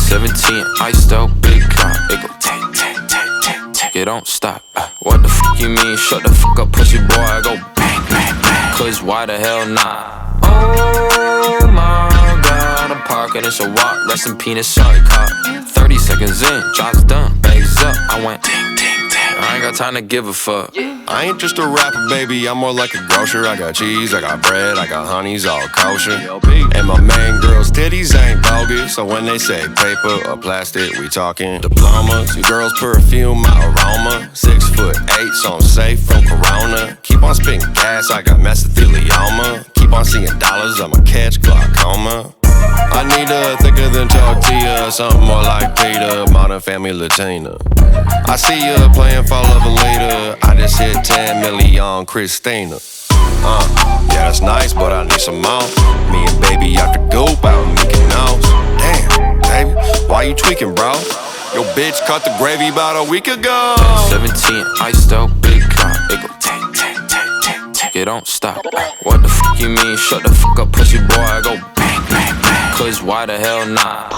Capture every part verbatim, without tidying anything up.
seventeen, iced out, big clock. It go tick, tick, tick, tick, tick. It don't stop. Uh, what the fuck you mean? Shut the fuck up, pussy boy. I go bang, bang, bang. Cause why the hell not? Oh my god, I'm parking, it's a walk. Rest in penis, sorry, cop. thirty seconds in, job's done, bags up. I went ding, ding, ding. I ain't got time to give a fuck. I ain't just a rapper, baby, I'm more like a grocer. I got cheese, I got bread, I got honeys, all kosher. And my main girl's titties ain't bogus. So when they say paper or plastic, we talking diplomas. Your girl's perfume, my aroma. Six foot eight, so I'm safe from Corona. Keep on spitting gas, I got mesothelioma. Keep on seeing dollars, I'ma catch glaucoma. I need a thicker than tortilla, something more like Peter, Modern Family Latina. I see you playing Fall Over Later. I just hit ten million Christina. Uh, yeah, that's nice, but I need some more. Me and baby out the goop, out making nose. Damn, baby, why you tweaking, bro? Your bitch caught the gravy about a week ago. seventeen, iced out, big clock. It go tick, tick, tick, tick, tick. It don't stop. What the fuck you mean? Shut the fuck up, pussy boy. I go bang, bang, bang. Cause why the hell not?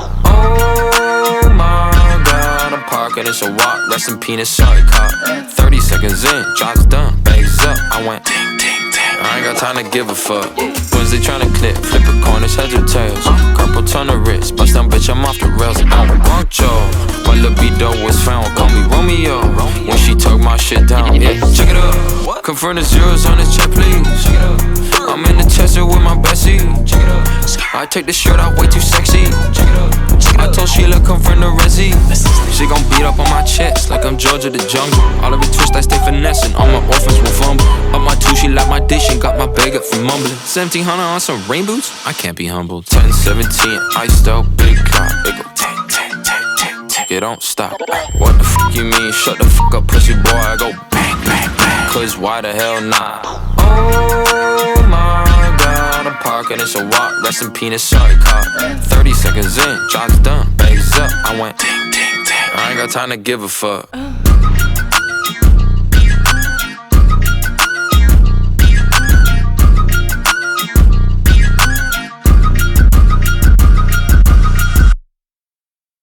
Oh my god, I'm parking, it's a walk. Rest in penis, sorry, cop. thirty seconds in, job's done, bags up. I went ding, ding, ding. I ain't got time to give a fuck. Wednesday tryna clip, flip a corners, heads or tails. Couple ton of wrist, bust down, bitch, I'm off the rails. I don't want y'all. My libido was found, call me Romeo. When she took my shit down, yeah, check it up. Confirm the zeros on this check, please. I'm in the Tesla with my bestie. I take the shirt off, way too sexy. I told Sheila, come from the Resi. She gon' beat up on my chest like I'm Georgia the Jungle. All of it twist, I stay finessing. All my orphans will fumble. Up my two, she like my dish and got my bag up from mumbling. seventeen hundred on some rain boots? I can't be humbled. ten seventeen, iced out, big clock. It go tick, tick, tick, tick, tick. It don't stop. What the fuck you mean? Shut the fuck up, pussy boy. I go bang, bang, bang. Cause why the hell not? Oh my god, I'm parking, it's a walk. Rest in penis, sorry, cop. thirty seconds in, job's done, bags up. I went ding, ding, ding. I ain't got time to give a fuck.